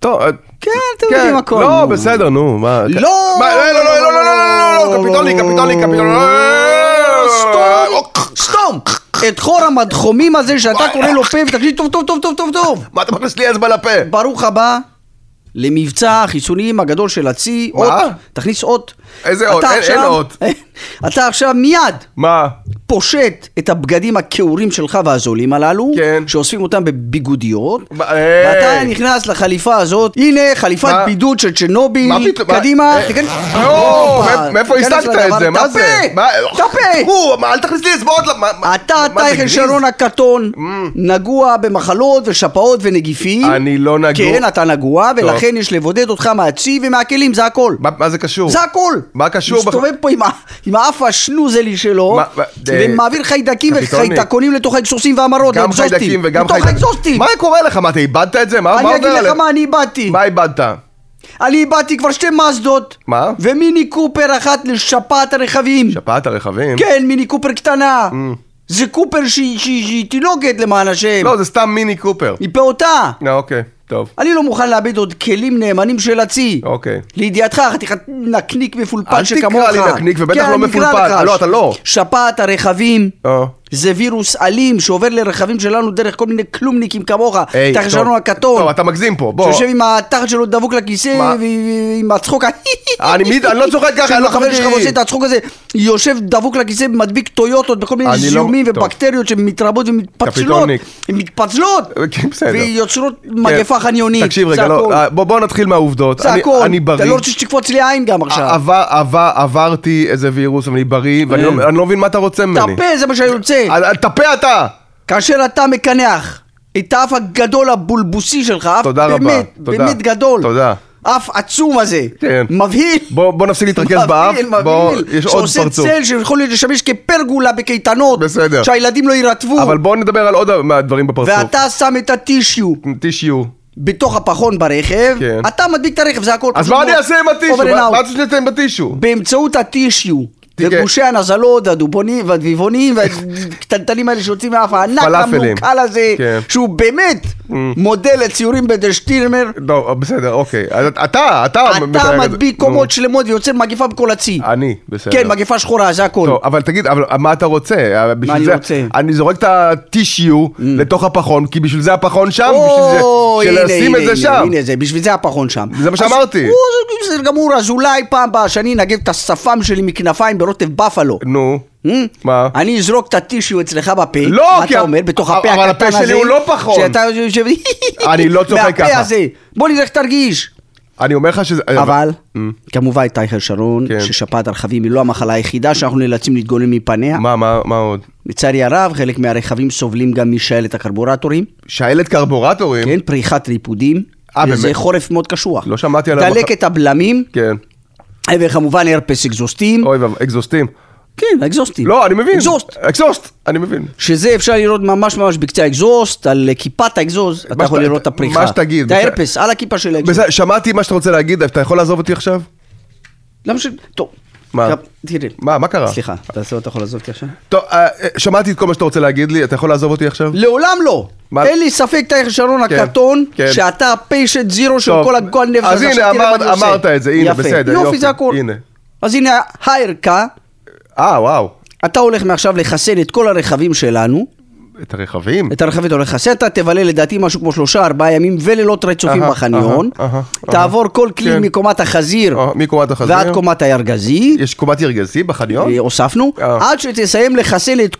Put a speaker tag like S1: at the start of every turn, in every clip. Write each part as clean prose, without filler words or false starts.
S1: טוב,
S2: כן, אתם יודעים הכל.
S1: לא, בסדר, נו, מה?
S2: לא,
S1: קפיטוני,
S2: סתום. את חור המדחומים הזה שאתה קורא לו פה, ותקשיב טוב.
S1: מה אתה מכניס לי אצבע לפה?
S2: ברוך הבא למבצע החיסונים הגדול של הצי. תכניס אות.
S1: איזה אות? אין אות.
S2: אתה עכשיו מיד
S1: מה?
S2: פושט את הבגדים הכעורים שלך והזולים הללו,
S1: כן.
S2: שאוספים אותם בביגודיות, ואתה נכנס לחליפה הזאת. הנה חליפת בידוד של צ'רנוביל. קדימה.
S1: מאיפה השגת את זה? מה זה?
S2: תפה.
S1: אל תכניס לי אצבעות.
S2: אתה טייכל שרון הקטון, נגוע במחלות ושפעות ונגיפים.
S1: אני לא נגוע.
S2: כן, אתה נגוע, ולכן יש לבודד אותך מהצי ומהכלים, זה הכל.
S1: מה זה קשור?
S2: זה הכל.
S1: מה קשור?
S2: מסתובב פה עם האף השנוזלי שלו, ומעביר חיידקים וחיידקונים לתוך האקסוסים והמרות.
S1: גם חיידקים וגם
S2: חיידקים.
S1: מה קורה לך? מה, אתה איבדת את זה?
S2: אני אגיד לך מה אני איבדתי.
S1: מה איבדת?
S2: אני איבדתי כבר 2 מזדות.
S1: מה?
S2: ומיני קופר אחת לשפעת הרכבים.
S1: שפעת הרכבים?
S2: כן, מיני קופר קטנה. זה קופר שהיא תינוקת למען השם.
S1: לא, זה סתם מיני קופר.
S2: היא פעוטה.
S1: אוקיי, טוב.
S2: אני לא מוכן לאבד עוד כלים נאמנים של הצי.
S1: אוקיי.
S2: לידיעתך, חתיכת נקניק מפולפל שכמוך.
S1: אל תקרא לי נקניק, ובטח לא מפולפל. לא, אתה לא.
S2: שפעת הרכבים. זה וירוס אלים שעובר לרכבים שלנו דרך כל מיני כלומניקים כמוך. תחת שרון הקטון.
S1: טוב, אתה מגזים פה, בוא.
S2: שיושב עם התחת שלו דבוק לכיסא ועם הצחוק.
S1: אני לא צוחק ככה.
S2: החבר שלך עושה את הצחוק הזה, יושב דבוק לכיסא ומדביק טויוטות בכל מיני זיהומים ובקטריות שמתרבות ומתפצלות. הן מתפצלות ויוצרות מגפה חניונית.
S1: תקשיב רגע, בוא נתחיל מהעובדות.
S2: זה הכל.
S1: אני בריא.
S2: אתה לא רוצה שתקפוץ לי עין גם עכשיו.
S1: עברתי איזה וירוס, אבל אני בריא, ואני לא מבין מה אתה רוצה ממני.
S2: תפה, זה מה שאני רוצה.
S1: תפה אתה!
S2: כאשר אתה מקנח את האף הגדול הבולבוסי שלך, אף באמת גדול, אף עצום הזה, מבהיל,
S1: בוא נפסיק להתרכז באף, יש עוד פרצוף,
S2: שעושה צל שיכול לשמש כפרגולה בקייטנות, שהילדים לא יירטבו,
S1: אבל בוא נדבר על עוד מהדברים בפרצוף.
S2: ואתה שם את הטישיו בתוך הפחון ברכב, אתה מדביק את הרכב, זה הכל.
S1: אז מה אני אעשה עם הטישיו? מה אתה שניתן עם הטישיו?
S2: באמצעות הטישיו וגושי הנזלות והדובונים והדביבונים והקטנטנים האלה שיוצאים מהאף הענק המוקל הזה, שהוא באמת מודל לציורים בדשטירמר.
S1: לא, בסדר, אוקיי. אתה
S2: מדביק קומות שלמות ויוצר מגפה בכל הצי.
S1: אני, בסדר.
S2: כן, מגפה שחורה, זה הכל.
S1: טוב, אבל תגיד, מה אתה רוצה?
S2: מה אני רוצה?
S1: אני זורק את הטישיו לתוך הפחון, כי בשביל זה הפחון שם, בשביל לשים את זה שם.
S2: הנה זה, בשביל זה הפחון שם.
S1: זה מה שאמרתי.
S2: זה גמור, אז אולי פעם הבאה שאני נגב את השפם שלי מכנפיים ברוטב בפלו.
S1: נו, מה?
S2: אני אזרוק את הטישיו אצלך בפה.
S1: לא,
S2: מה אתה אומר? בתוך הפה
S1: אבל
S2: הקטן הזה.
S1: הפה שלי הוא לא פחון.
S2: שאתה יושב...
S1: אני לא צוחק ככה.
S2: בוא נראה איך תרגיש.
S1: אני אומר לך שזה...
S2: אבל, כמובן טייכל שרון, ששפעת הרכבים היא לא המחלה היחידה שאנחנו נאלצים להתגונן מפניה.
S1: מה עוד?
S2: לצערי הרב, חלק מהרכבים סובלים גם משעלת הקרבורטורים.
S1: שעלת קרבורטורים?
S2: כן, פריחת ריפודים. וזה חורף מאוד קשוח.
S1: לא שמעתי עליו.
S2: דלקת הבלמים.
S1: כן.
S2: וכמובן הרפס אקזוסטים.
S1: אוי, אקזוסטים.
S2: כן, אקזוסטים.
S1: לא, אני מבין. אקזוסט, אני מבין.
S2: שזה אפשר לראות ממש בקצה האקזוסט, על כיפת האקזוז, אתה יכול לראות את הפריחה.
S1: מה שתגיד.
S2: את ההרפס, על הכיפה של האקזוסט.
S1: שמעתי מה שאתה רוצה להגיד, אתה יכול לעזוב אותי עכשיו?
S2: למה טוב.
S1: מה?
S2: תראה.
S1: מה קרה?
S2: סליחה, אתה יכול לעזוב אותי עכשיו?
S1: טוב, שמעתי את כל מה שאתה רוצה להגיד לי, אתה יכול לעזוב אותי עכשיו?
S2: לעולם לא. אין לי ספק טייכל שרון הקטון, שאתה פיישט זירו של כל הנפש.
S1: אז הנה, אמרת את זה, הנה, בסדר.
S2: יופי, זה הכל. אז הנה, הערכה.
S1: וואו.
S2: אתה הולך מעכשיו לחסן את כל הרכבים שלנו.
S1: את הרכבים?
S2: את הרכבים אתה הולך לחסן, אתה תבלה לדעתי משהו כמו 3-4 ימים ולילות רצופים בחניון. תעבור כל כלי מקומת החזיר ועד קומת הירגזי.
S1: יש קומת ירגזי בחניון?
S2: הוספנו. עד שתסיים לחסן את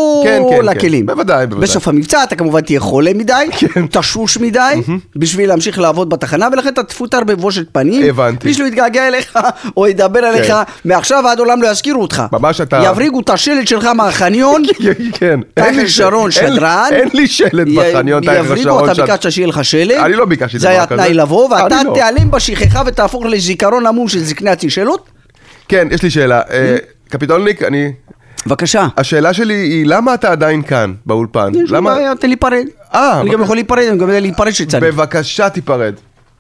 S2: כל הכלים.
S1: בוודאי.
S2: בסוף המבצע אתה כמובן תהיה חולה מדי, תשוש מדי, בשביל להמשיך לעבוד בתחנה, ולכן אתה תפוטר בבושת פנים.
S1: הבנתי.
S2: מישהו יתגעגע אליך או ידבר עליך, מעכשיו עד עולם לא יזכירו אותך.
S1: ממש אתה...
S2: יבריגו את השלט שלך מהחניון.
S1: כן.
S2: טייכל שרון שדרן,
S1: אין לי שלט בחניון,
S2: יבריגו, אתה ביקשת שיהיה לך שלט,
S1: אני לא ביקשתי דבר כזה,
S2: זה היה תנאי לבוא, ואתה תיעלם בשכחה ותהפוך לזיכרון עמום של זקני הצישלות?
S1: כן, יש לי שאלה, קפיטולניק,
S2: בבקשה.
S1: השאלה שלי היא, למה אתה עדיין כאן, באולפן?
S2: יש לי בעיה, תן להיפרד. אני גם יכול להיפרד, אני גם יודע להיפרד שצריך.
S1: בבקשה תיפרד.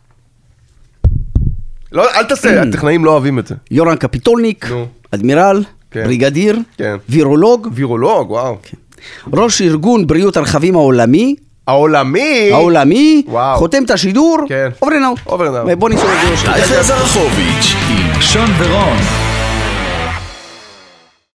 S1: לא, אל תעשה, הטכנאים לא אוהבים את זה.
S2: יורן קפיטולניק, אדמירל, בריגדיר, וירולוג.
S1: וירולוג, וואו.
S2: ראש ארגון בריאות הרכבים העולמי,
S1: העולמי,
S2: חותם את השידור,
S1: כן.
S2: over and out. בוא ניסו את זה.
S3: לייב וזרחוביץ' עם שון ורון.